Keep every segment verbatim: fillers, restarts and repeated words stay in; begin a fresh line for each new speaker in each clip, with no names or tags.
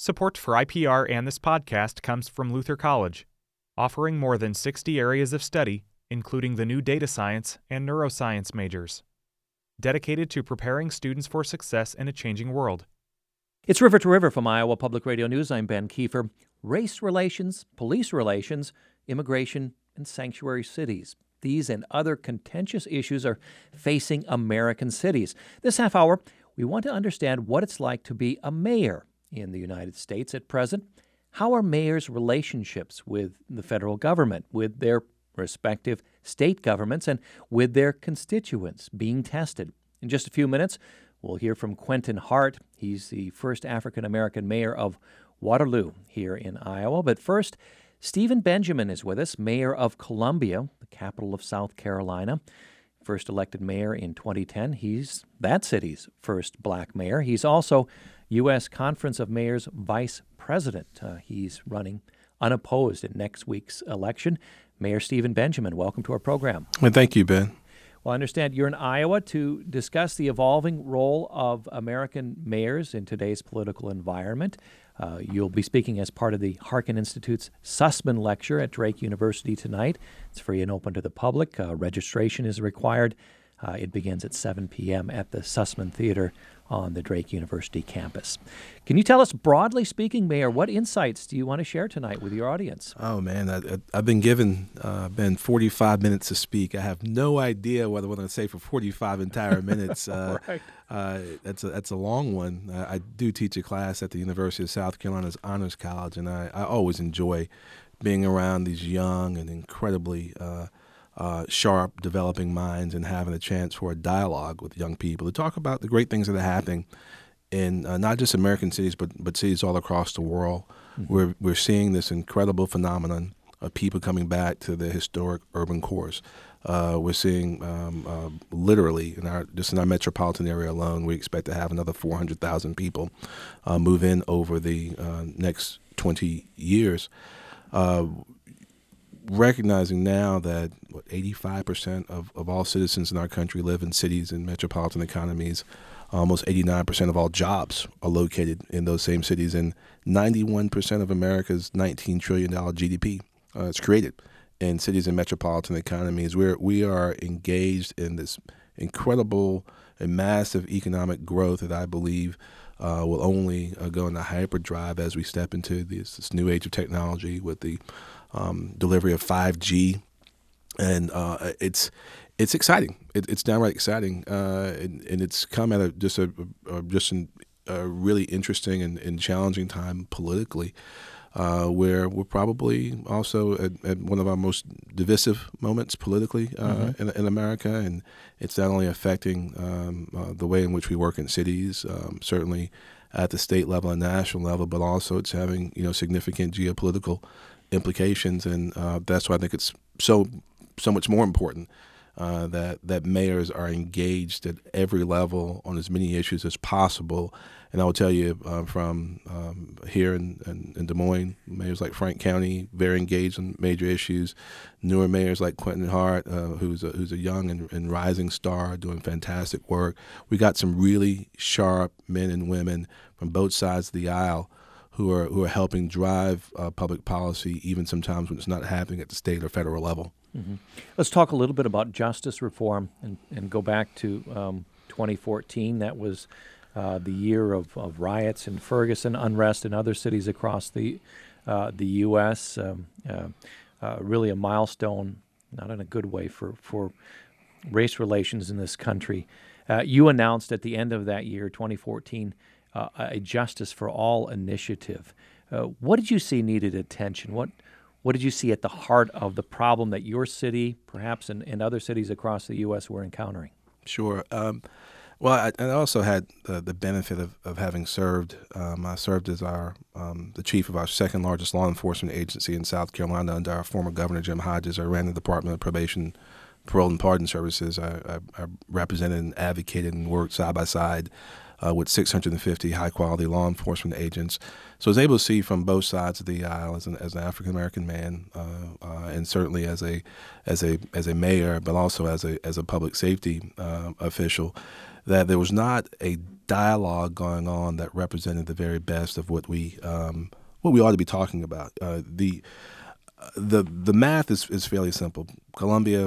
Support for I P R and this podcast comes from Luther College, offering more than sixty areas of study, including the new data science and neuroscience majors, dedicated to preparing students for success in a changing world.
It's River to River from Iowa Public Radio News. I'm Ben Kiefer. Race relations, police relations, immigration, and sanctuary cities. These and other contentious issues are facing American cities. This half hour, we want to understand what it's like to be a mayor in the United States at present. How are mayors' relationships with the federal government, with their respective state governments, and with their constituents being tested? In just a few minutes, we'll hear from Quentin Hart. He's the first African-American mayor of Waterloo here in Iowa. But first, Stephen Benjamin is with us, mayor of Columbia, the capital of South Carolina. First elected mayor in twenty ten. He's that city's first black mayor. He's also U S Conference of Mayors vice president. Uh, he's running unopposed in next week's election. Mayor Stephen Benjamin, welcome to our program.
Well, thank you, Ben.
Well, I understand you're in Iowa to discuss the evolving role of American mayors in today's political environment. Uh, you'll be speaking as part of the Harkin Institute's Sussman Lecture at Drake University tonight. It's free and open to the public. Uh, registration is required. Uh, it begins at seven p.m. at the Sussman Theater on the Drake University campus. Can you tell us, broadly speaking, Mayor, what insights do you want to share tonight with your audience?
Oh, man, I, I, I've been given, uh, been forty-five minutes to speak. I have no idea what I'm going to say for forty-five entire minutes. Uh,
right.
uh, that's, a, that's a long one. I, I do teach a class at the University of South Carolina's Honors College, and I, I always enjoy being around these young and incredibly uh, Uh, sharp, developing minds and having a chance for a dialogue with young people to talk about the great things that are happening in uh, not just American cities, but but cities all across the world. Mm-hmm. We're we're seeing this incredible phenomenon of people coming back to the historic urban cores. Uh, we're seeing um, uh, literally in our just in our metropolitan area alone, we expect to have another four hundred thousand people uh, move in over the uh, next twenty years. Uh, recognizing now that what, eighty-five percent of, of all citizens in our country live in cities and metropolitan economies, almost eighty-nine percent of all jobs are located in those same cities, and ninety-one percent of America's nineteen trillion dollars G D P uh, is created in cities and metropolitan economies. We're, we are engaged in this incredible and massive economic growth that I believe uh, will only uh, go into hyperdrive as we step into this, this new age of technology with the Um, delivery of five G, and uh, it's it's exciting. It, it's downright exciting, uh, and, and it's come at a just a, a just an, a really interesting and, and challenging time politically, uh, where we're probably also at, at one of our most divisive moments politically uh, mm-hmm. in, in America, and it's not only affecting um, uh, the way in which we work in cities, um, certainly at the state level and national level, but also it's having you know significant geopolitical implications, and uh, that's why I think it's so so much more important uh, that that mayors are engaged at every level on as many issues as possible. And I will tell you uh, from um, here in, in, in Des Moines, mayors like Frank County, very engaged in major issues. Newer mayors like Quentin Hart, uh, who's a, who's a young and, and rising star, doing fantastic work. We got some really sharp men and women from both sides of the aisle who are who are helping drive uh, public policy, even sometimes when it's not happening at the state or federal level.
Mm-hmm. Let's talk a little bit about justice reform and, and go back to um, twenty fourteen. That was uh, the year of, of riots in Ferguson, unrest in other cities across the uh, the U S Um, uh, uh, really a milestone, not in a good way, for, for race relations in this country. Uh, you announced at the end of that year, twenty fourteen, Uh, a Justice for All initiative. Uh, what did you see needed attention? What what did you see at the heart of the problem that your city, perhaps in, in other cities across the U S, were encountering?
Sure. Um, well, I, I also had uh, the benefit of, of having served. Um, I served as our um, the chief of our second largest law enforcement agency in South Carolina under our former governor, Jim Hodges. I ran the Department of Probation, Parole, and Pardon Services. I, I, I represented and advocated and worked side by side Uh, with six hundred fifty high-quality law enforcement agents. So I was able to see from both sides of the aisle as an, as an African-American man, uh, uh, and certainly as a as a as a mayor, but also as a as a public safety uh, official, that there was not a dialogue going on that represented the very best of what we um, what we ought to be talking about. Uh, the the the math is, is fairly simple. Columbia,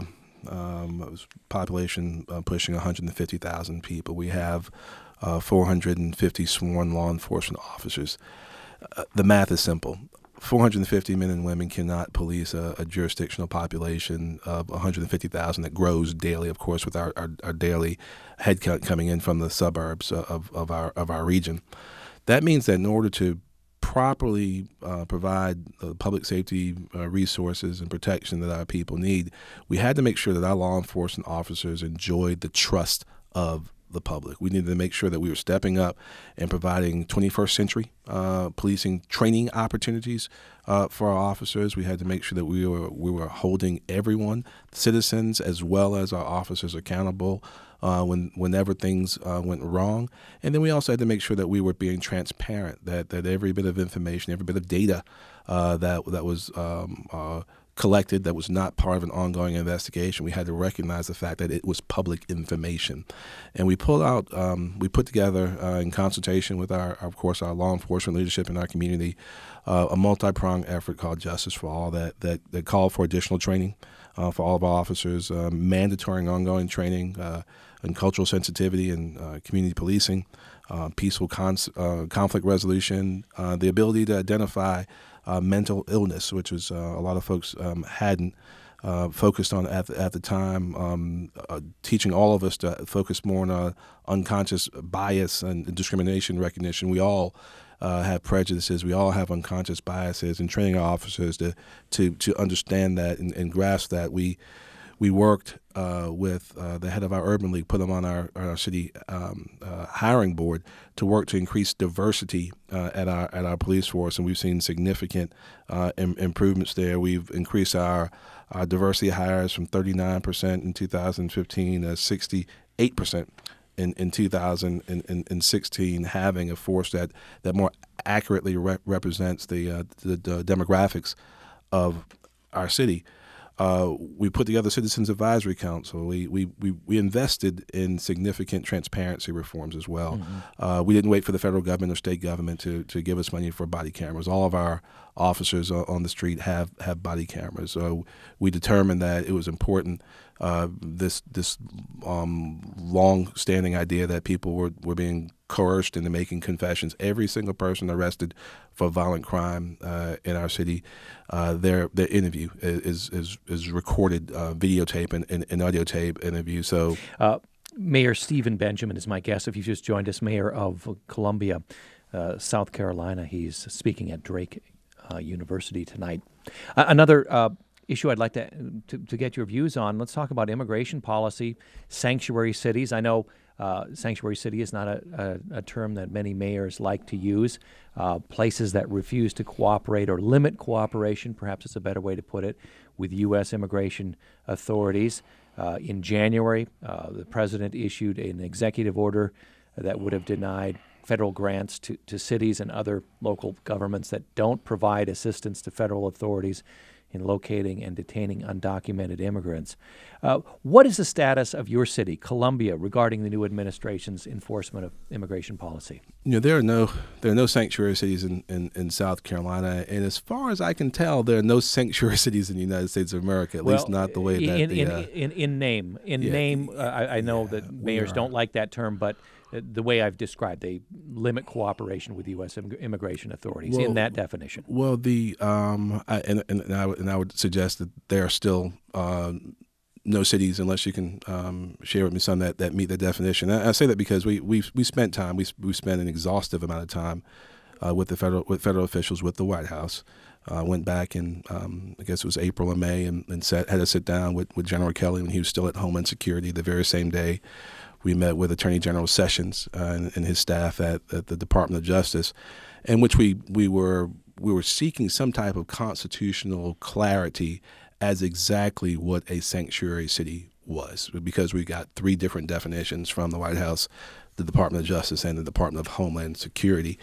um, population uh, pushing one hundred fifty thousand people. We have uh, four hundred fifty sworn law enforcement officers. Uh, the math is simple. four hundred fifty men and women cannot police a, a jurisdictional population of one hundred fifty thousand that grows daily, of course, with our, our, our daily headcount coming in from the suburbs of, of our of our region. That means that in order to properly uh, provide the public safety uh, resources and protection that our people need, we had to make sure that our law enforcement officers enjoyed the trust of the public. We needed to make sure that we were stepping up and providing twenty-first century uh, policing training opportunities uh, for our officers. We had to make sure that we were we were holding everyone, citizens as well as our officers, accountable uh, when whenever things uh, went wrong. And then we also had to make sure that we were being transparent, that that every bit of information, every bit of data uh, that that was um, uh, collected that was not part of an ongoing investigation, we had to recognize the fact that it was public information. And we pulled out, um, we put together uh, in consultation with our, of course, our law enforcement leadership in our community, uh, a multi-pronged effort called Justice for All that that, that called for additional training uh, for all of our officers, uh, mandatory and ongoing training uh, in cultural sensitivity and uh, community policing, uh, peaceful cons- uh, conflict resolution, uh, the ability to identify Uh, mental illness, which was uh, a lot of folks um, hadn't uh, focused on at the, at the time, um, uh, teaching all of us to focus more on uh, unconscious bias and discrimination recognition. We all uh, have prejudices. We all have unconscious biases, and training our officers to to to understand that and, and grasp that. We we worked uh, with uh, the head of our urban league, put him on our, our city um, uh, hiring board to work to increase diversity uh, at our at our police force, and we've seen significant uh, im- improvements there. We've increased our, our diversity hires from thirty-nine percent in two thousand fifteen to sixty-eight percent in, in two thousand sixteen, having a force that, that more accurately re- represents the, uh, the the demographics of our city. Uh, we put together Citizens Advisory Council. We, we we we invested in significant transparency reforms as well. Mm-hmm. Uh, we didn't wait for the federal government or state government to, to give us money for body cameras. All of our officers on the street have, have body cameras. So we determined that it was important. Uh, this this um, long-standing idea that people were, were being coerced into making confessions. Every single person arrested for violent crime uh, in our city, uh, their their interview is is is recorded, uh, videotape and, and, and audio tape interview. So,
uh, Mayor Stephen Benjamin is my guest. If you just joined us, Mayor of Columbia, uh, South Carolina. He's speaking at Drake uh, University tonight. Uh, another. Uh, issue I'd like to, to to get your views on. Let's talk about immigration policy, sanctuary cities. I know uh, sanctuary city is not a, a, a term that many mayors like to use. Uh, places that refuse to cooperate or limit cooperation, perhaps it's a better way to put it, with U S immigration authorities. Uh, in January, uh, the president issued an executive order that would have denied federal grants to, to cities and other local governments that don't provide assistance to federal authorities in locating and detaining undocumented immigrants. Uh, what is the status of your city, Columbia, regarding the new administration's enforcement of immigration policy?
You know, there are no there are no sanctuary cities in, in, in South Carolina, and as far as I can tell, there are no sanctuary cities in the United States of America. At
well,
least not the way that
in
the,
in,
uh,
in, in name in
yeah,
name. Uh, I, I know
yeah,
that mayors don't like that term, but the way I've described, they limit cooperation with U S immigration authorities
well,
in that definition.
Well, the um, I, and and, and, I would, and I would suggest that there are still uh, no cities, unless you can um, share with me some that, that meet the definition. I, I say that because we we we spent time, we we spent an exhaustive amount of time uh, with the federal with federal officials, with the White House. I uh, went back in, um, I guess it was April or May, and, and sat, had to sit down with, with General Kelly when he was still at Homeland Security. The very same day, we met with Attorney General Sessions uh, and, and his staff at, at the Department of Justice, in which we, we were we were seeking some type of constitutional clarity as exactly what a sanctuary city was, because we got three different definitions from the White House, the Department of Justice, and the Department of Homeland Security.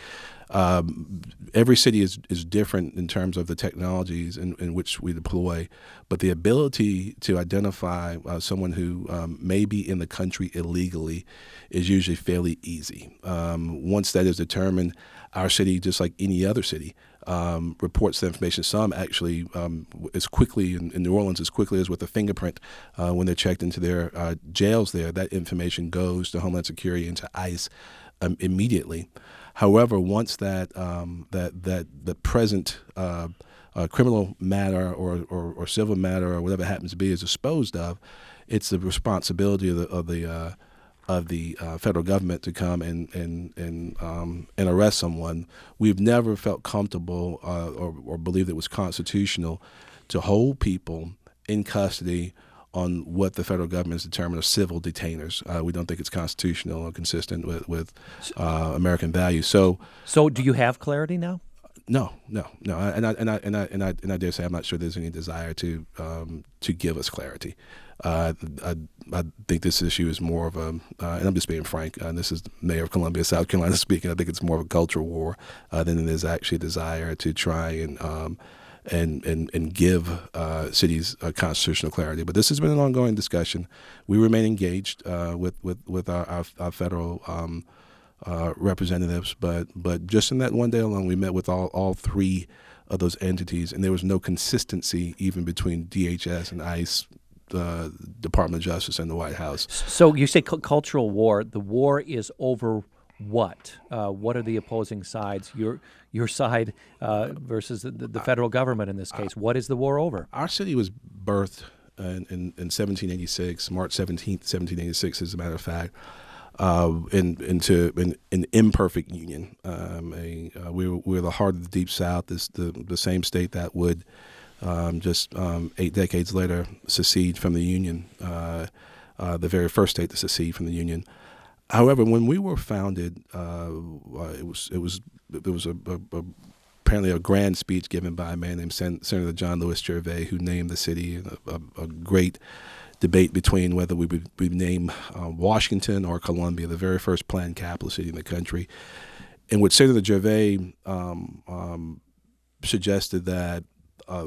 Um, every city is, is different in terms of the technologies in, in which we deploy, but the ability to identify uh, someone who um, may be in the country illegally is usually fairly easy. Um, once that is determined, our city, just like any other city, um, reports the information. Some actually, um, as quickly in, in New Orleans, as quickly as with a fingerprint, uh, when they're checked into their uh, jails there, that information goes to Homeland Security and to ICE um, immediately. However, once that um, that that the present uh, uh, criminal matter or, or, or civil matter or whatever it happens to be is disposed of, it's the responsibility of the of the uh, of the uh, federal government to come and and and um, and arrest someone. We've never felt comfortable uh, or, or believed it was constitutional to hold people in custody on what the federal government has determined are civil detainers. Uh, we don't think it's constitutional or consistent with, with uh, American values. So,
so do you have clarity now?
No, no, no. And I and I and I and I, and I dare say I'm not sure there's any desire to um, to give us clarity. Uh, I, I think this issue is more of a, uh, and I'm just being frank. Uh, this is the mayor of Columbia, South Carolina, speaking. I think it's more of a cultural war uh, than it is actually a desire to try and. Um, And, and and give uh, cities uh, constitutional clarity. But this has been an ongoing discussion. We remain engaged uh, with with with our our, our federal um, uh, representatives. But but just in that one day alone, we met with all all three of those entities, and there was no consistency even between D H S and ICE, the Department of Justice, and the White House.
So you say cu- cultural war. The war is over. What? Uh, what are the opposing sides? Your your side uh, versus the, the federal government in this case. What is the war over?
Our city was birthed in, in, in seventeen eighty-six, March seventeenth, seventeen eighty-six, as a matter of fact, uh, in, into an, an imperfect union. Um, a, uh, we, were, we were the heart of the Deep South, this, the, the same state that would um, just um, eight decades later secede from the Union, uh, uh, the very first state to secede from the Union. However, when we were founded, uh, it was it was there was a, a, a apparently a grand speech given by a man named Sen- Senator John Lewis Gervais, who named the city. A, a, a great debate between whether we would we name uh, Washington or Columbia, the very first planned capital city in the country, in which Senator Gervais um, um, suggested that uh,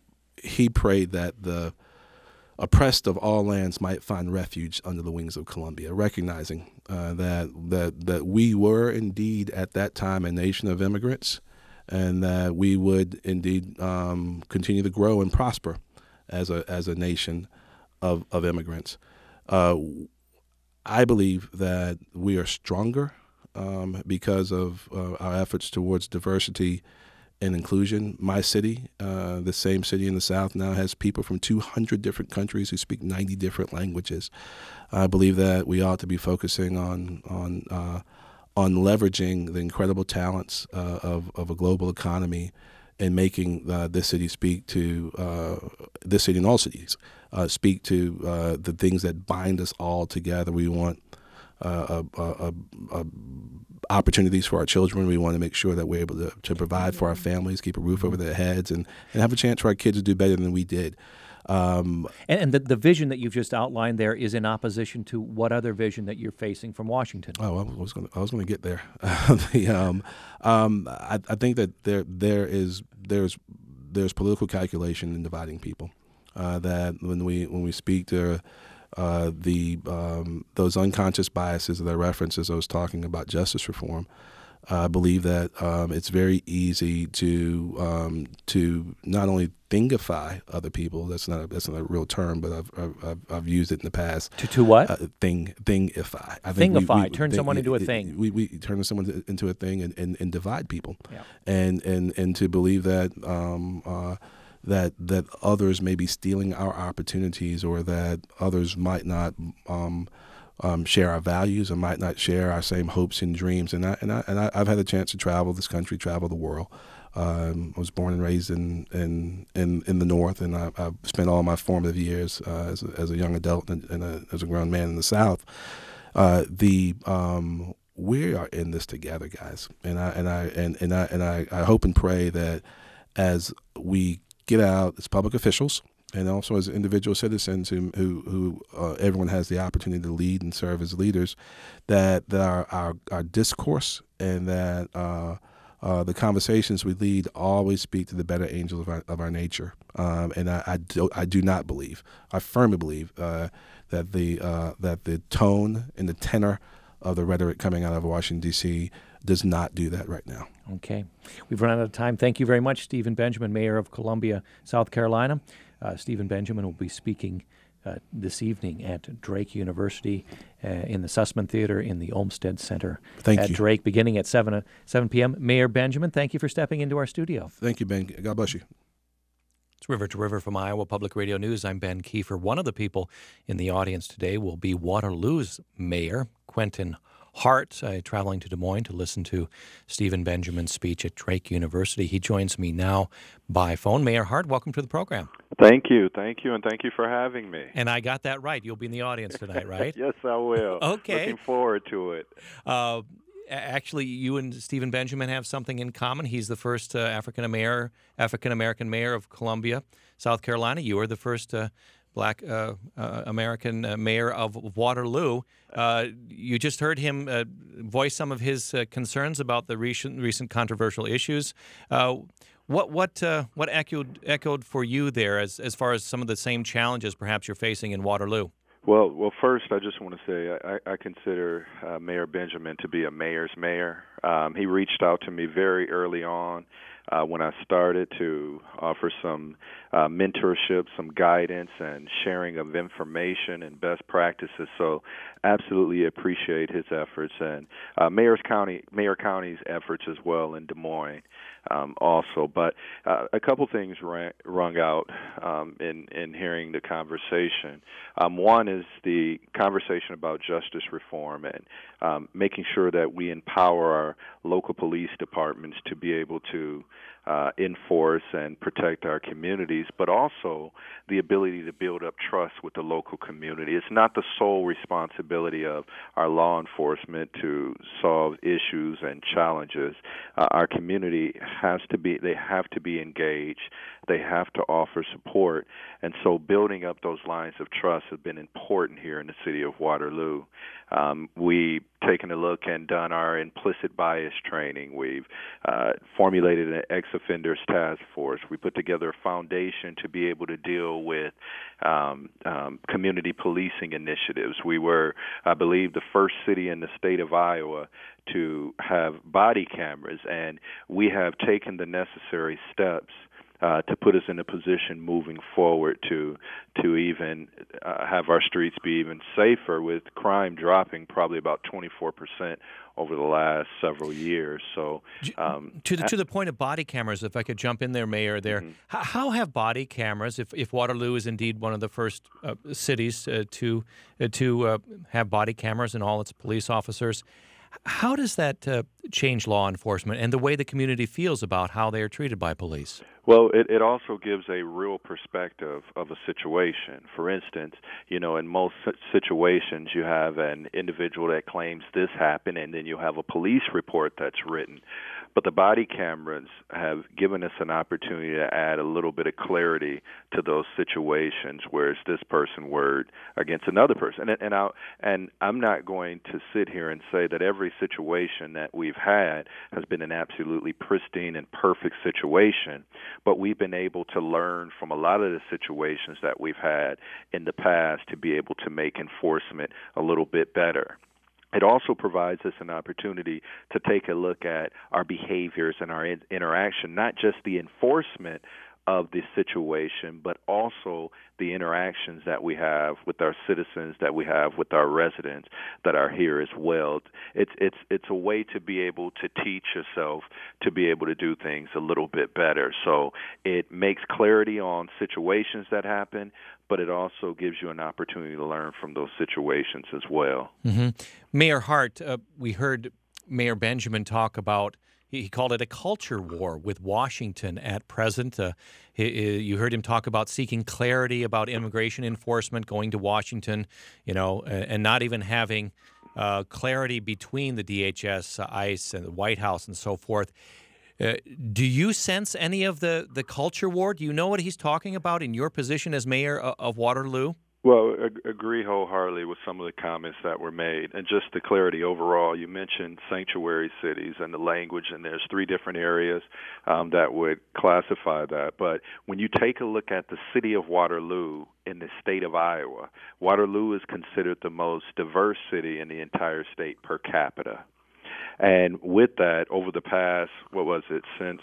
he prayed that the oppressed of all lands might find refuge under the wings of Columbia, recognizing uh, that that that we were indeed at that time a nation of immigrants, and that we would indeed um, continue to grow and prosper as a as a nation of of immigrants. Uh, I believe that we are stronger um, because of uh, our efforts towards diversity and inclusion. My city, uh, the same city in the South, now has people from two hundred different countries who speak ninety different languages. I believe that we ought to be focusing on on uh, on leveraging the incredible talents uh, of of a global economy and making uh, this city speak to uh, this city and all cities uh, speak to uh, the things that bind us all together. We want uh, a, a, a, a opportunities for our children. We want to make sure that we're able to, to provide for our families, keep a roof over their heads, and, and have a chance for our kids to do better than we did. Um,
and and the, the vision that you've just outlined there is in opposition to what other vision that you're facing from Washington?
Oh, I was going I was going to get there. the, um, um, I, I think that there there is there's there's political calculation in dividing people. Uh, that when we when we speak to Uh, the um, those unconscious biases that I referenced as I was talking about justice reform, uh, I believe that um, it's very easy to um, to not only thingify other people. That's not a, that's not a real term, but I've I've, I've used it in the past.
To to what?
Uh, thing thingify. I
think thingify.
We, we,
turn
thing,
someone into a
it,
thing.
We we turn someone into a thing and, and, and divide people.
Yeah.
And and and to believe that. Um, uh, that that others may be stealing our opportunities, or that others might not um, um, share our values, or might not share our same hopes and dreams. And I and I and I, I've had a chance to travel this country, travel the world. Um, I was born and raised in in in, in the North, and I, I've spent all my formative years uh, as a, as a young adult and, and a, as a grown man in the South. Uh, the um, we are in this together, guys, and I and I and, and I and I, I hope and pray that as we get out as public officials and also as individual citizens who who, who uh, everyone has the opportunity to lead and serve as leaders, that, that our, our, our discourse and that uh, uh, the conversations we lead always speak to the better angels of our, of our nature. Um, and I, I, do, I do not believe, I firmly believe uh, that the uh, that the tone and the tenor of the rhetoric coming out of Washington, D C does not do that right now.
Okay. We've run out of time. Thank you very much, Stephen Benjamin, Mayor of Columbia, South Carolina. Uh, Stephen Benjamin will be speaking uh, this evening at Drake University uh, in the Sussman Theater in the Olmsted Center
Thank
at
you.
Drake, beginning at seven, uh, seven p.m. Mayor Benjamin, thank you for stepping into our studio.
Thank you, Ben. God bless you.
It's River to River from Iowa Public Radio News. I'm Ben Kiefer. One of the people in the audience today will be Waterloo's mayor, Quentin Hart, uh, traveling to Des Moines to listen to Stephen Benjamin's speech at Drake University. He joins me now by phone. Mayor Hart, welcome to the program.
Thank you, thank you, and thank you for having me.
And I got that right. You'll be in the audience tonight, right?
Yes, I will.
Okay.
Looking forward to it.
Uh, actually, you and Stephen Benjamin have something in common. He's the first uh, African mayor, African American mayor of Columbia, South Carolina. You are the first uh, Black uh, uh, American uh, mayor of Waterloo. Uh, you just heard him uh, voice some of his uh, concerns about the recent recent controversial issues. Uh, what what uh, what echoed echoed for you there, as as far as some of the same challenges perhaps you're facing in Waterloo?
Well, well, first, I just want to say I, I consider uh, Mayor Benjamin to be a mayor's mayor. Um, he reached out to me very early on uh, when I started to offer some uh, mentorship, some guidance, and sharing of information and best practices. So, absolutely appreciate his efforts and uh, Mayor's County, Mayor County's efforts as well in Des Moines. Um, also, but uh, a couple things rang, rung out um, in in hearing the conversation. Um, one is the conversation about justice reform and um, making sure that we empower our local police departments to be able to uh, enforce and protect our communities, but also the ability to build up trust with the local community. It's not the sole responsibility of our law enforcement to solve issues and challenges. Uh, our community has to be, they have to be engaged. They have to offer support. And so building up those lines of trust has been important here in the city of Waterloo. Um, we've taken a look and done our implicit bias training. We've uh, formulated an ex-offenders task force. We put together a foundation to be able to deal with um, um, community policing initiatives. We were, I believe, the first city in the state of Iowa to have body cameras, and we have taken the necessary steps Uh, to put us in a position moving forward to to even uh, have our streets be even safer, with crime dropping probably about twenty-four percent over the last several years. So um,
to the to the point of body cameras, if I could jump in there, Mayor, there,
mm-hmm.
how, how have body cameras, if, if Waterloo is indeed one of the first uh, cities uh, to uh, to uh, have body cameras and all its police officers, how does that uh, change law enforcement and the way the community feels about how they are treated by police?
Well, it, it also gives a real perspective of a situation. For instance, you know, in most situations, you have an individual that claims this happened, and then you have a police report that's written. But the body cameras have given us an opportunity to add a little bit of clarity to those situations where it's this person word against another person. And, and, I, and I'm not going to sit here and say that every situation that we've had has been an absolutely pristine and perfect situation, but we've been able to learn from a lot of the situations that we've had in the past to be able to make enforcement a little bit better. It also provides us an opportunity to take a look at our behaviors and our in- interaction, not just the enforcement of the situation, but also the interactions that we have with our citizens, that we have with our residents that are here as well. It's it's it's a way to be able to teach yourself to be able to do things a little bit better. So it makes clarity on situations that happen, but it also gives you an opportunity to learn from those situations as well.
Mm-hmm. Mayor Hart, uh, we heard Mayor Benjamin talk about, he called it a culture war with Washington at present. Uh, he, he, you heard him talk about seeking clarity about immigration enforcement, going to Washington, you know, and, and not even having uh, clarity between the D H S, uh, ICE, and the White House and so forth. Uh, do you sense any of the, the culture war? Do you know what he's talking about in your position as mayor of, of Waterloo?
Well, ag- agree wholeheartedly with some of the comments that were made. And just the clarity overall, you mentioned sanctuary cities and the language, and there's three different areas um, that would classify that. But when you take a look at the city of Waterloo in the state of Iowa, Waterloo is considered the most diverse city in the entire state per capita. And with that, over the past, what was it, since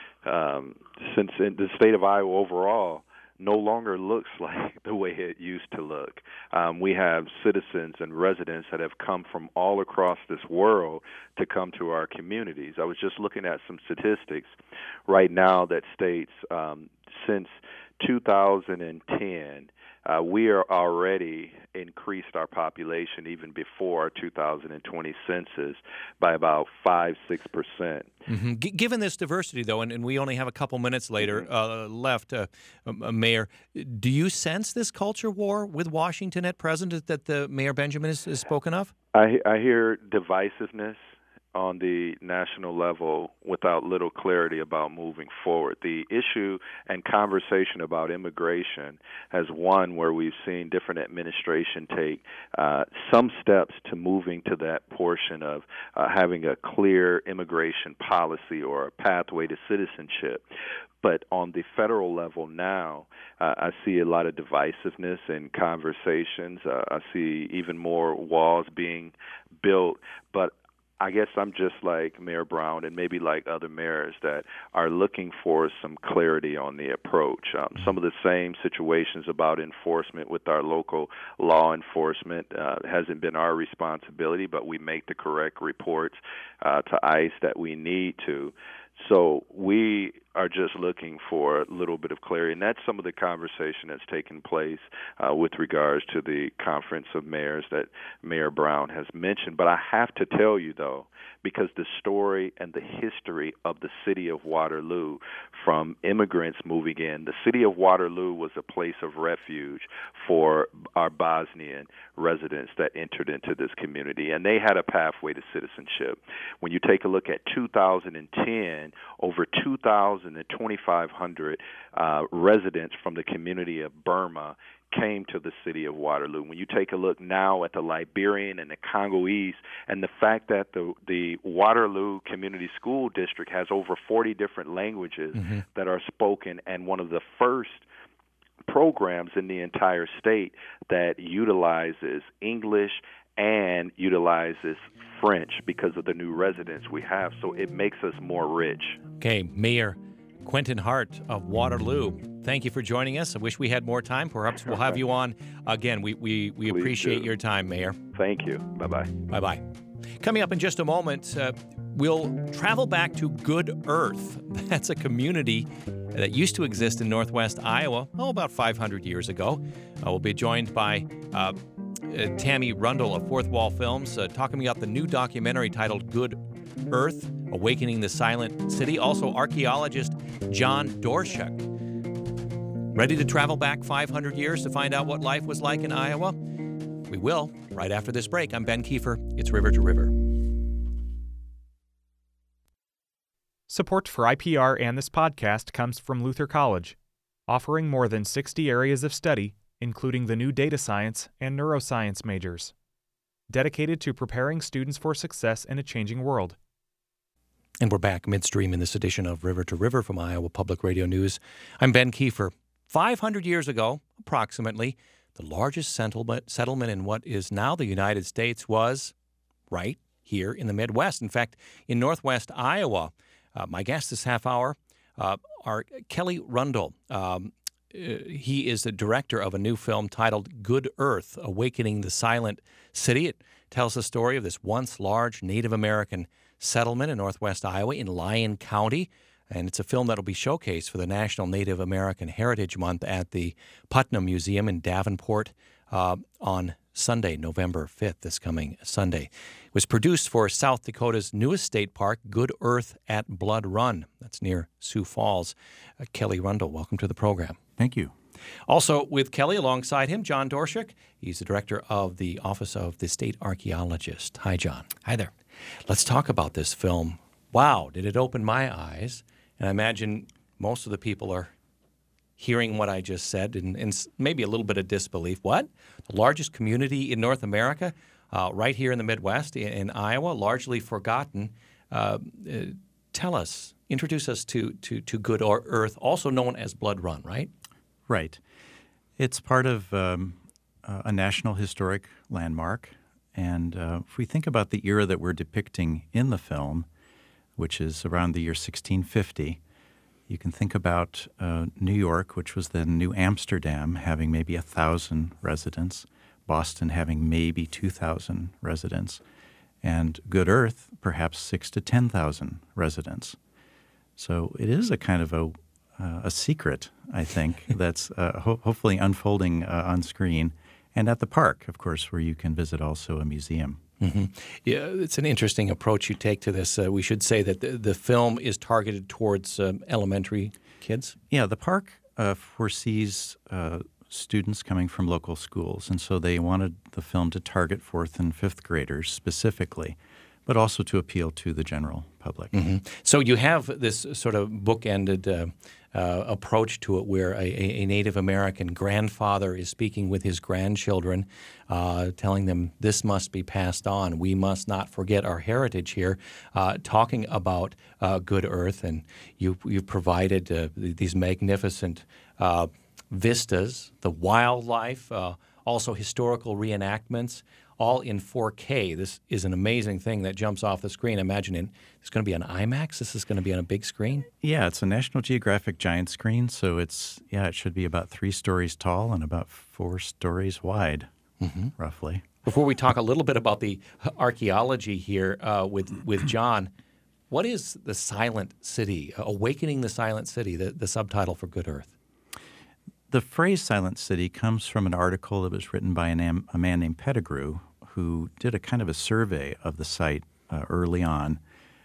um, since in the state of Iowa overall, no longer looks like the way it used to look. Um, we have citizens and residents that have come from all across this world to come to our communities. I was just looking at some statistics right now that states um, since two thousand ten, uh, we are already increased our population even before our two thousand twenty census by about five, six percent.
Mm-hmm. G- given this diversity, though, and, and we only have a couple minutes later uh, left, uh, uh, Mayor, do you sense this culture war with Washington at present that the Mayor Benjamin has, has spoken of?
I, I hear divisiveness on the national level without little clarity about moving forward. The issue and conversation about immigration has one where we've seen different administration take uh, some steps to moving to that portion of uh, having a clear immigration policy or a pathway to citizenship. But on the federal level now, uh, I see a lot of divisiveness in conversations. Uh, I see even more walls being built. But I guess I'm just like Mayor Brown and maybe like other mayors that are looking for some clarity on the approach. Um, some of the same situations about enforcement with our local law enforcement uh, hasn't been our responsibility, but we make the correct reports uh, to ICE that we need to. So we are just looking for a little bit of clarity, and that's some of the conversation that's taken place uh, with regards to the Conference of Mayors that Mayor Brown has mentioned. But I have to tell you, though, because the story and the history of the city of Waterloo from immigrants moving in, the city of Waterloo was a place of refuge for our Bosnian residents that entered into this community, and they had a pathway to citizenship. When you take a look at two thousand ten, over two thousand twenty-five hundred uh, residents from the community of Burma came to the city of Waterloo. When you take a look now at the Liberian and the Congolese, and the fact that the the Waterloo Community School District has over forty different languages mm-hmm. that are spoken, and one of the first programs in the entire state that utilizes English and utilizes French because of the new residents we have. So it makes us more rich.
Okay, Mayor Quentin Hart of Waterloo, thank you for joining us. I wish we had more time. Perhaps we'll have you on again. We we, we appreciate do. your time, Mayor.
Thank you. Bye-bye.
Bye-bye. Coming up in just a moment, uh, we'll travel back to Good Earth. That's a community that used to exist in northwest Iowa, oh, about five hundred years ago. Uh, we'll be joined by uh, uh, Tammy Rundle of Fourth Wall Films, uh, talking about the new documentary titled Good Earth, Awakening the Silent City. Also, archaeologist John Dorshuk. Ready to travel back five hundred years to find out what life was like in Iowa? We will, right after this break. I'm Ben Kiefer. It's River to River.
Support for I P R and this podcast comes from Luther College, offering more than sixty areas of study, including the new data science and neuroscience majors, dedicated to preparing students for success in a changing world.
And we're back midstream in this edition of River to River from Iowa Public Radio News. I'm Ben Kiefer. five hundred years ago, approximately, the largest settlement settlement in what is now the United States was right here in the Midwest. In fact, in northwest Iowa. Uh, my guest this half hour uh, are Kelly Rundle. Um, uh, he is the director of a new film titled Good Earth, Awakening the Silent City. It tells the story of this once large Native American settlement in northwest Iowa in Lyon County. And it's a film that will be showcased for the National Native American Heritage Month at the Putnam Museum in Davenport uh, on Sunday, November fifth, this coming Sunday. It was produced for South Dakota's newest state park, Good Earth at Blood Run. That's near Sioux Falls. Uh, Kelly Rundle, welcome to the program.
Thank you.
Also with Kelly alongside him, John Dorshuk. He's the director of the Office of the State Archaeologist. Hi, John.
Hi there.
Let's talk about this film. Wow, did it open my eyes? And I imagine most of the people are hearing what I just said and, and s- maybe a little bit of disbelief. What? The largest community in North America, uh, right here in the Midwest, in, in Iowa, largely forgotten. Uh, uh, tell us, introduce us to, to, to Good Earth, also known as Blood Run, right?
Right. It's part of um, a national historic landmark. And uh, if we think about the era that we're depicting in the film, which is around the year sixteen fifty, you can think about uh, New York, which was then New Amsterdam, having maybe one thousand residents, Boston having maybe two thousand residents, and Good Earth perhaps six to ten thousand residents. So it is a kind of a, uh, a secret, I think, that's uh, ho- hopefully unfolding uh, on screen. And at the park, of course, where you can visit also a museum.
Mm-hmm. Yeah, it's an interesting approach you take to this. Uh, we should say that the, the film is targeted towards um, elementary kids.
Yeah, the park uh, foresees uh, students coming from local schools, and so they wanted the film to target fourth and fifth graders specifically, but also to appeal to the general public.
Mm-hmm. So you have this sort of bookended uh, uh, approach to it where a, a Native American grandfather is speaking with his grandchildren, uh, telling them this must be passed on. We must not forget our heritage here, uh, talking about uh, Good Earth. And you, you've provided uh, these magnificent uh, vistas, the wildlife, uh, also historical reenactments, all in four K. This is an amazing thing that jumps off the screen. Imagine it, it's going to be on IMAX. This is going to be on a big screen.
Yeah, it's a National Geographic giant screen, so it's yeah, it should be about three stories tall and about four stories wide, mm-hmm. roughly.
Before we talk a little bit about the archaeology here uh, with with John, what is the Silent City? Awakening the Silent City, the, the subtitle for Good Earth.
The phrase Silent City comes from an article that was written by an am, a man named Pettigrew, who did a kind of a survey of the site uh, early on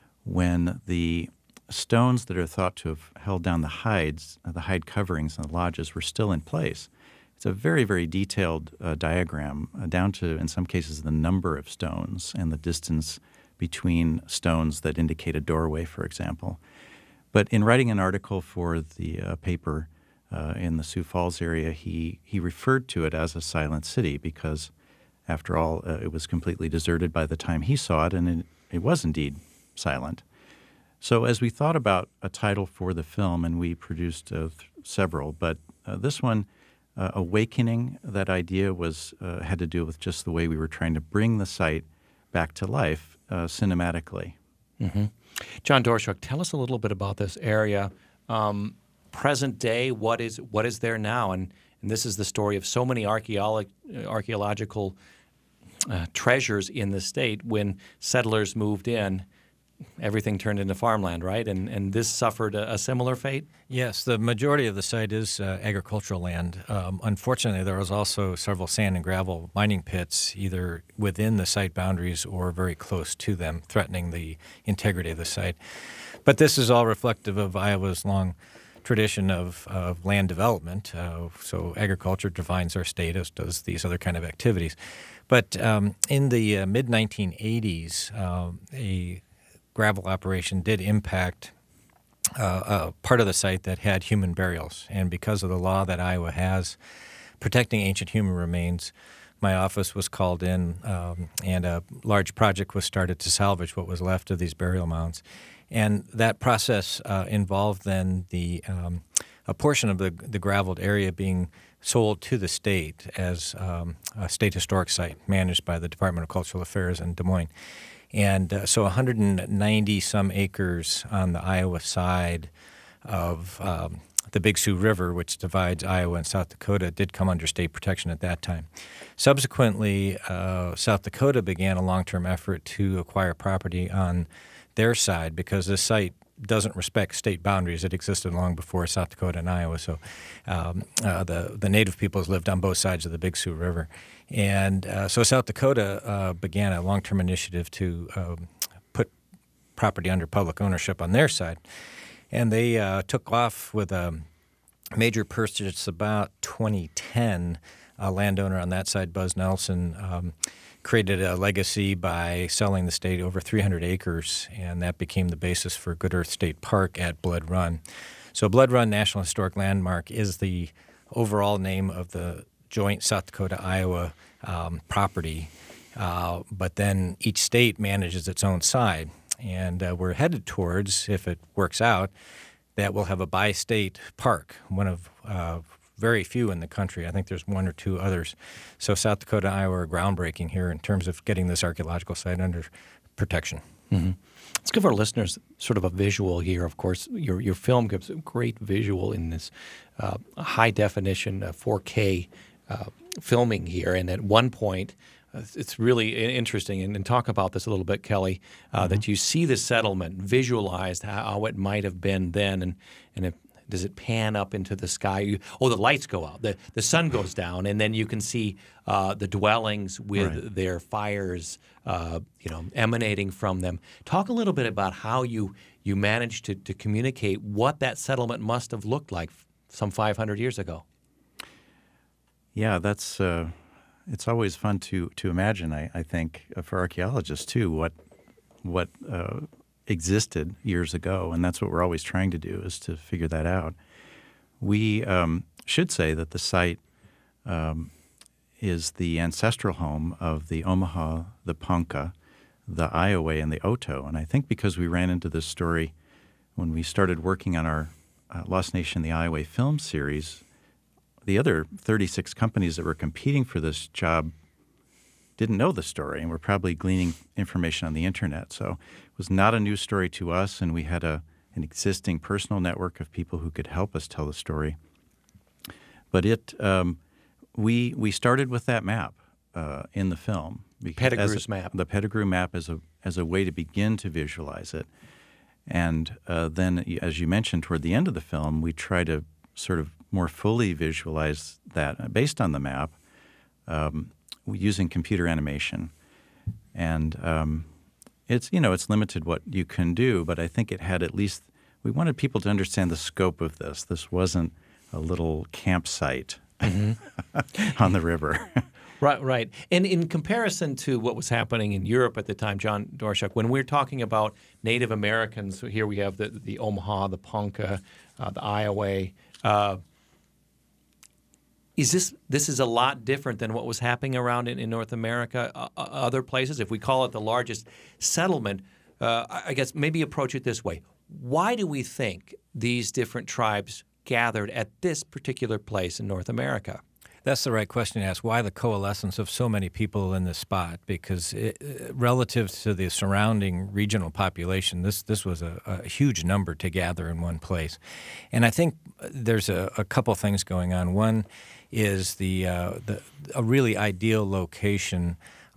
when the stones that are thought to have held down the hides, uh, the hide coverings in the lodges were still in place. It's a very, very detailed uh, diagram, uh, down to, in some cases, the number of stones and the distance between stones that indicate a doorway, for example. But in writing an article for the uh, paper, Uh, in the Sioux Falls area, he, he referred to it as a silent city because, after all, uh, it was completely deserted by the time he saw it, and it, it was indeed silent. So as we thought about a title for the film, and we produced uh, th- several, but uh, this one, uh, Awakening, that idea was uh, had to do with just the way we were trying to bring the site back to life uh, cinematically.
Mm-hmm. John Dorschuk, tell us a little bit about this area. Um, Present day, what is what is there now? And, and this is the story of so many archeolo- archaeological uh, treasures in the state. When settlers moved in, everything turned into farmland, right? And and this suffered a, a similar fate?
Yes, the majority of the site is uh, agricultural land. Um, unfortunately, there was also several sand and gravel mining pits either within the site boundaries or very close to them, threatening the integrity of the site. But this is all reflective of Iowa's long tradition of, of land development. Uh, so agriculture defines our state, as does these other kind of activities. But um, in the uh, mid nineteen eighties, uh, a gravel operation did impact uh, a part of the site that had human burials. And because of the law that Iowa has protecting ancient human remains, my office was called in, um, and a large project was started to salvage what was left of these burial mounds. And that process uh, involved then the um, a portion of the the graveled area being sold to the state as um, a state historic site managed by the Department of Cultural Affairs in Des Moines. And uh, so one hundred ninety some acres on the Iowa side of um, the Big Sioux River, which divides Iowa and South Dakota, did come under state protection at that time. Subsequently, uh, South Dakota began a long-term effort to acquire property on their side because this site doesn't respect state boundaries. It existed long before South Dakota and Iowa. So um, uh, the, the native peoples lived on both sides of the Big Sioux River. And uh, so South Dakota uh, began a long-term initiative to um, put property under public ownership on their side. And they uh, took off with a major purchase about twenty ten. A landowner on that side, Buzz Nelson, um, created a legacy by selling the state over three hundred acres, and that became the basis for Good Earth State Park at Blood Run. So Blood Run National Historic Landmark is the overall name of the joint South Dakota-Iowa um, property, uh, but then each state manages its own side. And uh, we're headed towards, if it works out, that we'll have a bi-state park, one of uh, very few in the country. I think there's one or two others. So South Dakota and Iowa are groundbreaking here in terms of getting this archaeological site under protection.
Mm-hmm. Let's give our listeners sort of a visual here. Of course, your your film gives a great visual in this uh, high-definition uh, four K uh, filming here. And at one point, uh, it's really interesting, and, and talk about this a little bit, Kelly, uh, mm-hmm. that you see the settlement visualized, how, how it might have been then, and, and if, does it pan up into the sky? You, oh, the lights go out. The the sun goes down, and then you can see uh, the dwellings with right. their fires, uh, you know, emanating from them. Talk a little bit about how you you managed to, to communicate what that settlement must have looked like some five hundred years ago.
Yeah, that's uh, it's always fun to to imagine. I, I think uh, for archaeologists too, what what. Uh, existed years ago, and that's what we're always trying to do, is to figure that out. We um, should say that the site um, is the ancestral home of the Omaha, the Ponca, the Iowa, and the Oto. And I think because we ran into this story when we started working on our uh, Lost Nation, the Iowa film series, the other thirty-six companies that were competing for this job didn't know the story and were probably gleaning information on the internet. So it was not a new story to us, and we had a an existing personal network of people who could help us tell the story. But it, um, we we started with that map uh, in the film.
Pettigrew's
a,
map.
The Pettigrew map as a as a way to begin to visualize it, and uh, then, as you mentioned, toward the end of the film, we try to sort of more fully visualize that based on the map. Um, using computer animation. And um, it's, you know, it's limited what you can do, but I think it had at least, we wanted people to understand the scope of this. This wasn't a little campsite mm-hmm. on the river.
Right, right. And in comparison to what was happening in Europe at the time, John Dorshak, when we're talking about Native Americans, so here we have the, the Omaha, the Ponca, uh, the Iowa, uh, Is this this is a lot different than what was happening around in, in North America, uh, other places? If we call it the largest settlement, uh, I guess maybe approach it this way. Why do we think these different tribes gathered at this particular place in North America?
That's the right question to ask. Why the coalescence of so many people in this spot? Because it, relative to the surrounding regional population, this this was a, a huge number to gather in one place. And I think there's a, a couple things going on. One is the, uh, the a really ideal location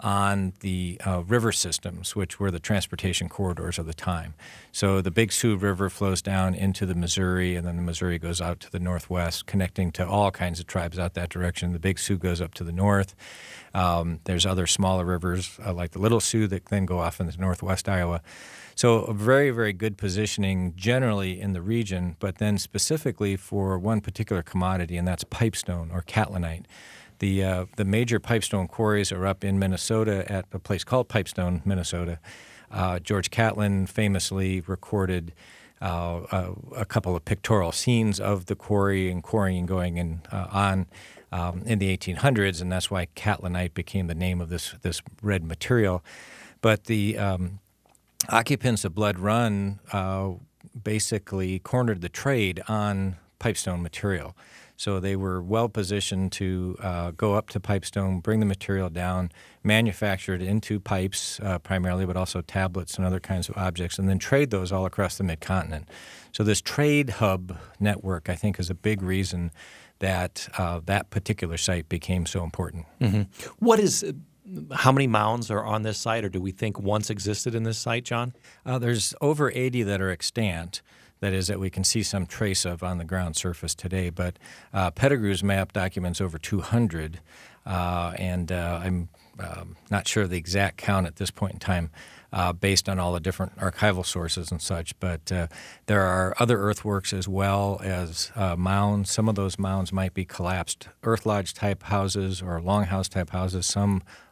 on the uh, river systems, which were the transportation corridors of the time. So the Big Sioux River flows down into the Missouri, and then the Missouri goes out to the northwest, connecting to all kinds of tribes out that direction. The Big Sioux goes up to the north. Um, there's other smaller rivers uh, like the Little Sioux that then go off into northwest Iowa. So a very, very good positioning generally in the region, but then specifically for one particular commodity, and that's pipestone or catlinite. The uh, the major pipestone quarries are up in Minnesota at a place called Pipestone, Minnesota. Uh, George Catlin famously recorded uh, a, a couple of pictorial scenes of the quarry and quarrying going in, uh, on um, in the eighteen hundreds, and that's why catlinite became the name of this this red material. But the um, occupants of Blood Run uh, basically cornered the trade on pipestone material. So they were well positioned to uh, go up to Pipestone, bring the material down, manufacture it into pipes uh, primarily, but also tablets and other kinds of objects, and then trade those all across the mid-continent. So this trade hub network, I think, is a big reason that uh, that particular site became so important.
Mm-hmm. What is How many mounds are on this site, or do we think once existed in this site, John?
Uh, there's over eighty that are extant. That is, that we can see some trace of on the ground surface today. But uh, Pettigrew's map documents over two hundred, uh, and uh, I'm um, not sure of the exact count at this point in time uh, based on all the different archival sources and such. But uh, there are other earthworks as well as uh, mounds. Some of those mounds might be collapsed earth lodge type houses or longhouse type houses. Some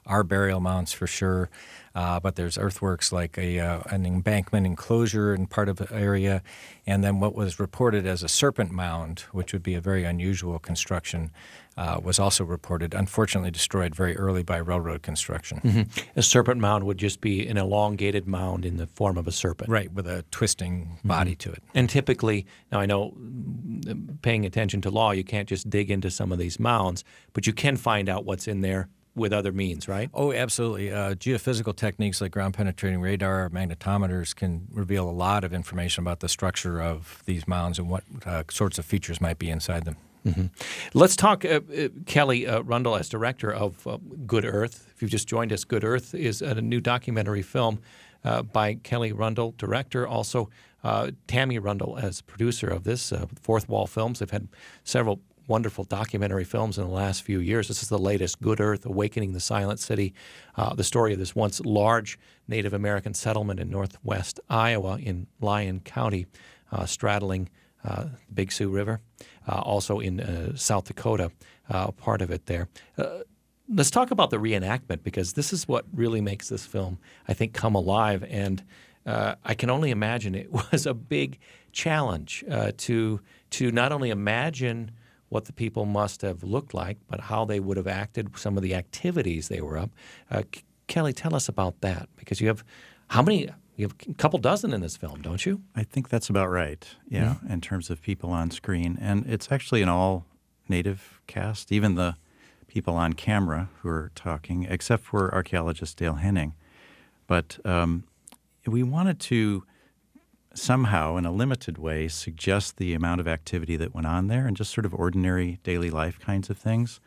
are burial mounds for sure, uh, but there's earthworks like a uh, an embankment enclosure in part of the area, and then what was reported as a serpent mound, which would be a very unusual construction, uh, was also reported, unfortunately destroyed very early by railroad construction.
Mm-hmm. A serpent mound would just be an elongated mound in the form of a serpent.
Right, with a twisting body mm-hmm. to it.
And typically, now I know, paying attention to law, you can't just dig into some of these mounds, but you can find out what's in there with other means, right?
Oh, absolutely. Uh, geophysical techniques like ground-penetrating radar, magnetometers can reveal a lot of information about the structure of these mounds and what uh, sorts of features might be inside them.
Mm-hmm. Let's talk, uh, uh, Kelly uh, Rundle, as director of uh, Good Earth. If you've just joined us, Good Earth is a new documentary film uh, by Kelly Rundle, director. Also, uh, Tammy Rundle as producer of this, uh, Fourth Wall Films. They've had several wonderful documentary films in the last few years. This is the latest, Good Earth, Awakening the Silent City, uh, the story of this once large Native American settlement in northwest Iowa in Lyon County, uh, straddling uh, the Big Sioux River, uh, also in uh, South Dakota, uh, part of it there. Uh, let's talk about the reenactment, because this is what really makes this film, I think, come alive. And uh, I can only imagine it was a big challenge uh, to to not only imagine what the people must have looked like, but how they would have acted, some of the activities they were up. Uh, Kelly, tell us about that, because you have how many? You have a couple dozen in this film, don't you?
I think that's about right, yeah,
Mm-hmm.
in terms of people on screen. And it's actually an all-Native cast, even the people on camera who are talking, except for archaeologist Dale Henning. But um, we wanted to somehow, in a limited way, suggest the amount of activity that went on there and just sort of ordinary daily life kinds of things.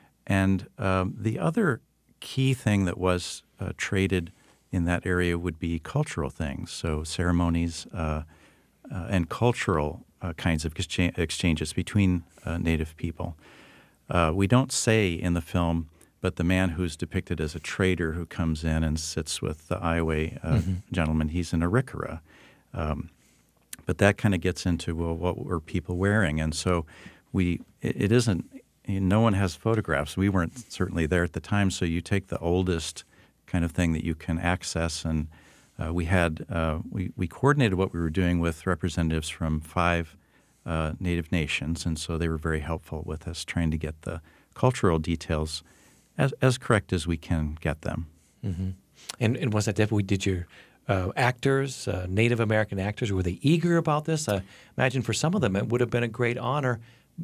And um, the other key thing that was uh, traded in that area would be cultural things, so ceremonies uh, uh, and cultural uh, kinds of exchange- exchanges between uh, Native people. Uh, we don't say in the film, but the man who's depicted as a trader who comes in and sits with the Iowa uh, mm-hmm. gentleman, he's an Arikara. Um, but that kind of gets into, well, what were people wearing? And so we, it, it isn't, no one has photographs. We weren't certainly there at the time, so you take the oldest kind of thing that you can access. And uh, we had, uh, we, we coordinated what we were doing with representatives from five uh, Native nations, and so they were very helpful with us trying to get the cultural details as, as correct as we can get them.
Mm-hmm. And, and was that difficult? Did your Uh, actors, uh, Native American actors, were they eager about this? I imagine for some of them it would have been a great honor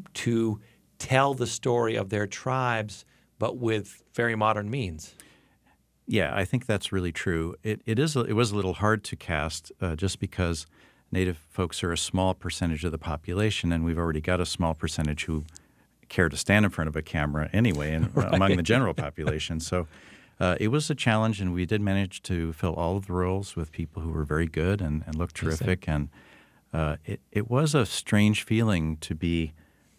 to tell the story of their tribes, but with very modern means.
Yeah, I think that's really true. It it is a, it was a little hard to cast uh, just because Native folks are a small percentage of the population, and we've already got a small percentage who care to stand in front of a camera anyway, and right. among the general population. So. Uh, it was a challenge, and we did manage to fill all of the roles with people who were very good and, and looked terrific. And uh, it, it was a strange feeling to be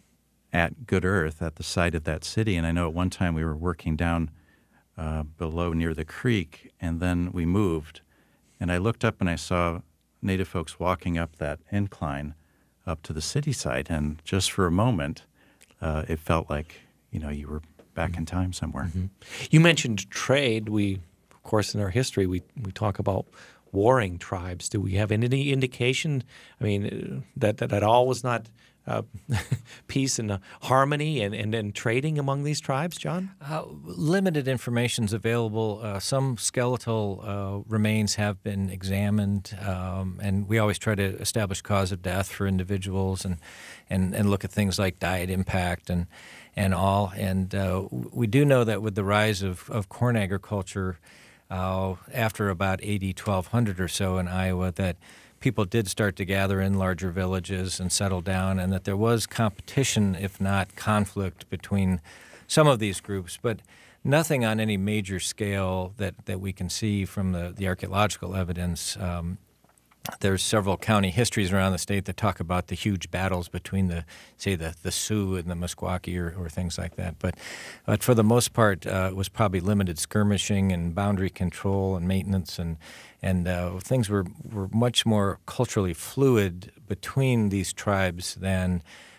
at Good Earth, at the site of that city. And I know at one time we were working down uh, below near the creek, and then we moved. And I looked up and I saw Native folks walking up that incline up to the city site. And just for a moment, uh, it felt like, you know, you were back in time somewhere.
Mm-hmm. You mentioned trade. We, of course, in our history, we, we talk about warring tribes. Do we have any indication, I mean, that that, that all was not uh, peace and uh, harmony and, and, and trading among these tribes, John?
Uh, limited information is available. Uh, some skeletal uh, remains have been examined, um, and we always try to establish cause of death for individuals and, and, and look at things like diet impact and and all. And uh, we do know that with the rise of, of corn agriculture uh, after about A D twelve hundred or so in Iowa, that people did start to gather in larger villages and settle down, and that there was competition, if not conflict, between some of these groups, but nothing on any major scale that, that we can see from the, the archaeological evidence. Um, There's several county histories around the state that talk about the huge battles between the, say, the, the Sioux and the Meskwaki or, or things like that. But, but for the most part, uh, it was probably limited skirmishing and boundary control and maintenance, and and uh, things were, were much more culturally fluid between these tribes than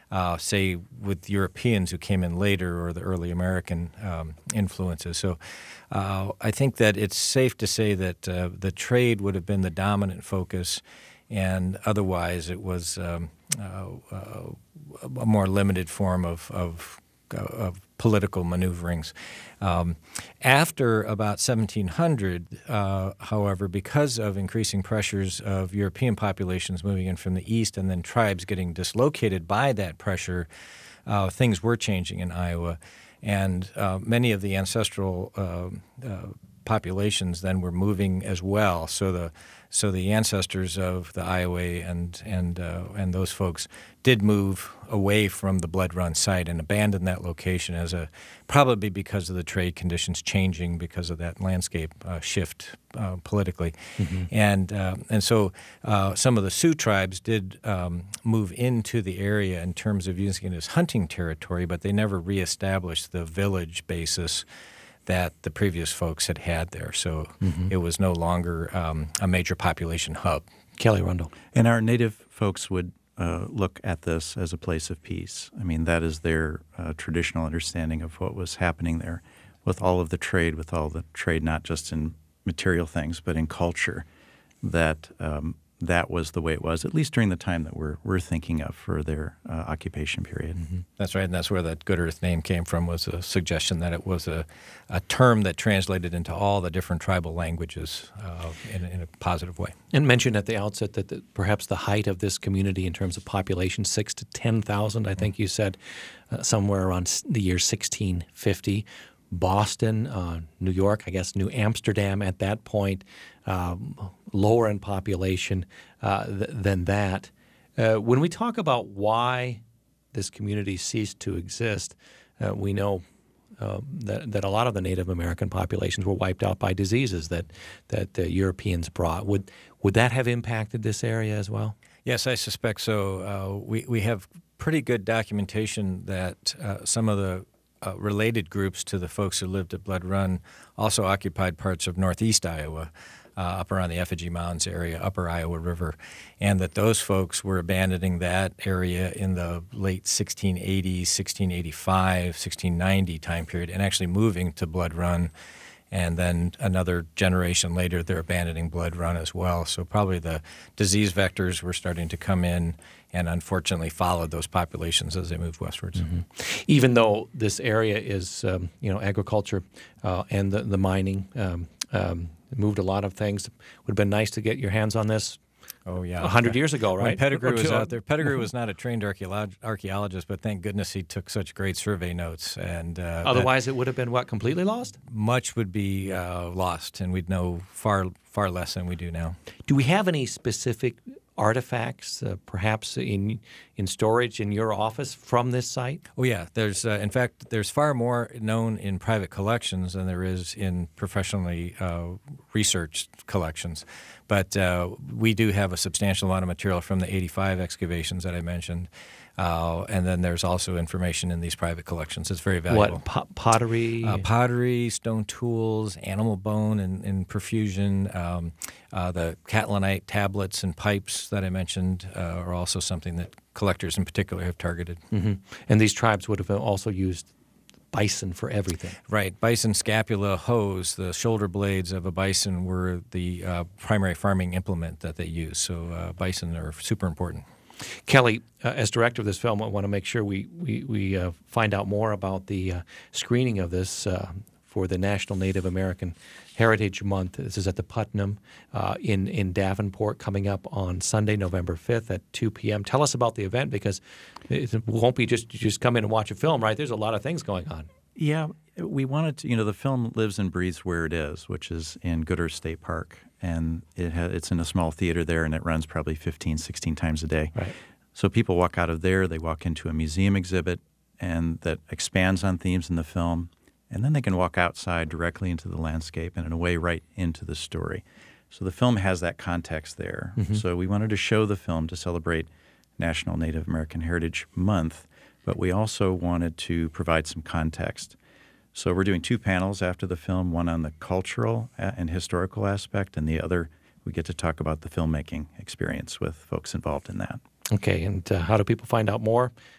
uh, say, with Europeans who came in later or the early American um, influences. So uh, I think that it's safe to say that uh, the trade would have been the dominant focus, and otherwise it was um, uh, uh, a more limited form of, of, of political maneuverings. Um, after about seventeen hundred, uh, however, because of increasing pressures of European populations moving in from the east and then tribes getting dislocated by that pressure, uh, things were changing in Iowa. And uh, many of the ancestral uh, uh, populations then were moving as well. So the so the ancestors of the Iowa and and uh, and those folks did move away from the Blood Run site and abandon that location as a probably because of the trade conditions changing because of that landscape uh, shift uh, politically, mm-hmm. and uh, and so uh, some of the Sioux tribes did um, move into the area in terms of using it as hunting territory, but they never reestablished the village basis that the previous folks had had there. So mm-hmm. it was no longer um, a major population hub.
Kelly Rundle.
And our native folks would uh, look at this as a place of peace. I mean, that is their uh, traditional understanding of what was happening there with all of the trade, with all the trade not just in material things but in culture, that um, that was the way it was, at least during the time that we're we're thinking of for their uh, occupation period.
Mm-hmm. That's right, and that's where that Good Earth name came from, was a suggestion that it was a, a term that translated into all the different tribal languages uh, in, in a positive way.
And mentioned at the outset that the, perhaps the height of this community in terms of population, six to ten thousand, I think you said, uh, somewhere around the year sixteen fifty. Boston, uh, New York, I guess New Amsterdam at that point, um, lower in population uh, th- than that. Uh, when we talk about why this community ceased to exist, uh, we know uh, that, that a lot of the Native American populations were wiped out by diseases that that the Europeans brought. Would would that have impacted this area as well?
Yes, I suspect so. Uh, we we have pretty good documentation that uh, some of the Uh, related groups to the folks who lived at Blood Run also occupied parts of northeast Iowa, uh, up around the Effigy Mounds area, upper Iowa River, and that those folks were abandoning that area in the late sixteen eighties, sixteen eighty-five, sixteen ninety time period, and actually moving to Blood Run. And then another generation later, they're abandoning Blood Run as well. So probably the disease vectors were starting to come in and unfortunately followed those populations as they moved westwards.
Mm-hmm. Even though this area is, um, you know, agriculture uh, and the, the mining um, um, moved a lot of things, would have been nice to get your hands on this.
Oh, yeah.
A hundred years ago, right?
When Pettigrew was out there. Pettigrew was not a trained archeolog- archaeologist, but thank goodness he took such great survey notes. And uh,
otherwise, it would have been, what, completely lost?
Much would be uh, lost, and we'd know far, far less than we do now.
Do we have any specific artifacts, uh, perhaps in in storage in your office from this site?
Oh yeah, there's uh, in fact there's far more known in private collections than there is in professionally uh, researched collections. But uh, we do have a substantial amount of material from the eighty-five excavations that I mentioned. Uh, and then there's also information in these private collections. It's very valuable.
What, po- pottery?
Uh, pottery, stone tools, animal bone and, and perfusion. Um, uh, the Catlinite tablets and pipes that I mentioned uh, are also something that collectors in particular have targeted.
Mm-hmm. And these tribes would have also used bison for everything.
Right. Bison scapula hoes, the shoulder blades of a bison, were the uh, primary farming implement that they used. So uh, bison are super important.
Kelly, uh, as director of this film, I want to make sure we we, we uh, find out more about the uh, screening of this uh, for the National Native American Heritage Month. This is at the Putnam uh, in, in Davenport, coming up on Sunday, November fifth at two p.m. Tell us about the event, because it won't be just you just come in and watch a film, right? There's a lot of things going on.
Yeah, we wanted to, you know, the film lives and breathes where it is, which is in Good Earth State Park. And it ha- it's in a small theater there, and it runs probably fifteen, sixteen times a day.
Right.
So people walk out of there, they walk into a museum exhibit and that expands on themes in the film, and then they can walk outside directly into the landscape and in a way right into the story. So the film has that context there. Mm-hmm. So we wanted to show the film to celebrate National Native American Heritage Month, but we also wanted to provide some context. So we're doing two panels after the film, one on the cultural and historical aspect, and the other we get to talk about the filmmaking experience with folks involved in that.
Okay, and uh, how do people find out more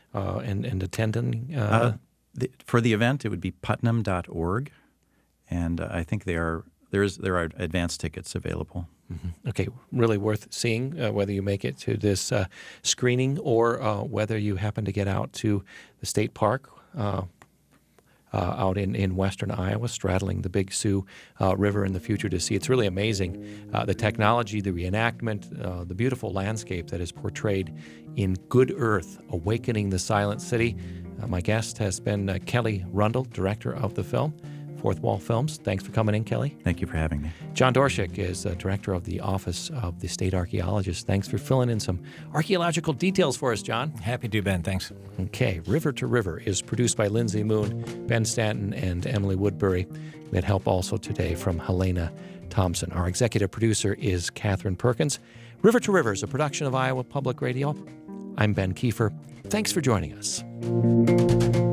uh, and, and attending? Uh,
uh, the, for the event, it would be putnam dot org, and uh, I think they are there's there are advance tickets available.
Mm-hmm. Okay, really worth seeing, uh, whether you make it to this uh, screening or uh, whether you happen to get out to the state park uh, uh, out in, in western Iowa, straddling the Big Sioux uh, River in the future to see. It's really amazing, uh, the technology, the reenactment, uh, the beautiful landscape that is portrayed in Good Earth, Awakening the Silent City. Uh, my guest has been uh, Kelly Rundle, director of the film. Fourth Wall Films. Thanks for coming in, Kelly.
Thank you for having me.
John Dorshik is uh, director of the Office of the State Archaeologist. Thanks for filling in some archaeological details for us, John.
Happy to, Ben. Thanks.
Okay. River to River is produced by Lindsay Moon, Ben Stanton, and Emily Woodbury. We had help also today from Helena Thompson. Our executive producer is Catherine Perkins. River to River is a production of Iowa Public Radio. I'm Ben Kiefer. Thanks for joining us.